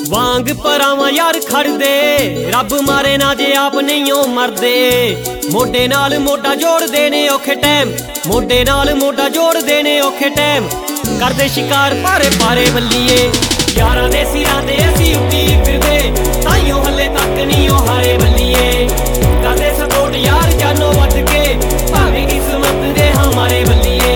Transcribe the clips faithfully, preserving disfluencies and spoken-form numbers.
वांग परावां यार खड़दे रब मारे ना जे आप नहीं हो मरदे। मोढे नाल मोढा जोड़ देने औखे टैम, मोढे नाल मोढा जोड़ देने औखे टैम। करदे शिकार पारे पारे बल्लिए, यारां दे सिरां ते असीं उड्डी फिरदे, ताइयों हले तक नहीं ओ हारे बल्लिए। करदे सपोर्ट यार जानो वध के, भावें किस्मत दे हमारे बल्लिए।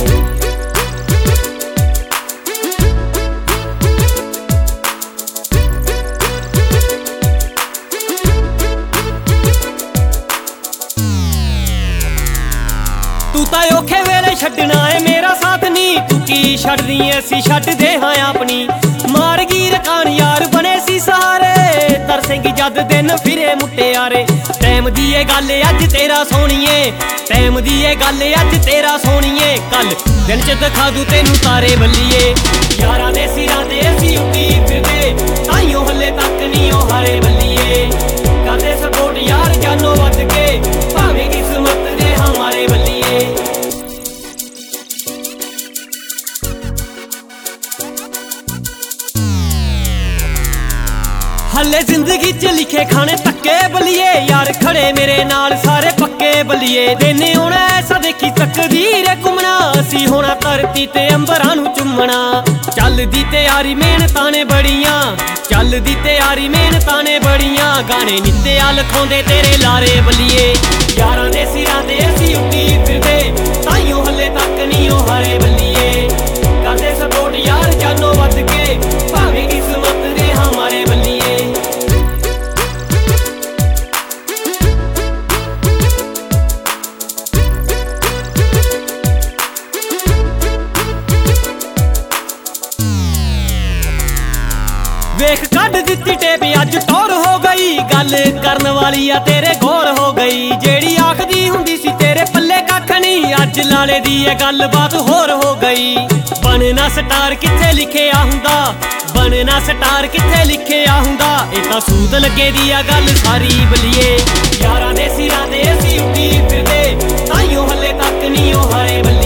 तू तां औखे वेले छड्डना है मेरा साथ नी, तू की छड्डदी ऐसी छड्डदे हां अपनी। मार गी रकान यार बने सी सहारे, तरसेंगी जद दिन फिरे मुट्टियारे। टैम दी ए गल अज तेरा सोहणीए, टैम दी ए गल अज तेरा सोहणीए। कल दिन च दिखा दूं तेनू तारे बल्लिए, यारां दे सिरां ते असीं उड्डी फिरदे, ताइयों हले तक नहीं ओ हारे बल्लिए। करदे सपोर्ट यार जानो वध के, भावें किस्मत दे हमारे बल्लिए। हले जिंदगी च लिखे खाने तक्के बलिए, यार खड़े मेरे नाल सारे पक्के बलिए। देने होना ऐसा देखी तकदीर घुमना, असी होना धरती ते अंबरां नूं चुम्मना। चलदी तैयारी मेहनतां ने बड़ियां, चलदी तैयारी मेहनतां ने बड़ियां। गाने नित्ते लिखाउंदे तेरे लारे बलिए, यारां दे सिरां ते असीं उड्डी फिरदे, ताइयों हले तक नहीं ओ हारे बलिए। करदे सपोर्ट यार जानो वध के, भावें किस्मत दे हमारे बलिए। वेख कढ़ दित्ती टेप अज टौर हो गई, गल करन वाली आ तेरे गौर हो गई। जेड़ी आखदी हुंदी सी तेरे पल्ले कख नहीं, अज लाले दी ए गल बात होर हो गई। बनना स्टार कित्थे लिखिया हुंदा, बनना स्टार कित्थे लिखिया हुंदा। इह तां सूद लगे दी आ गल सारी बलिए, यारां दे सिरां ते असीं उड्डी फिरदे, ताइयों हले तक नहीं ओ हारे बलिए।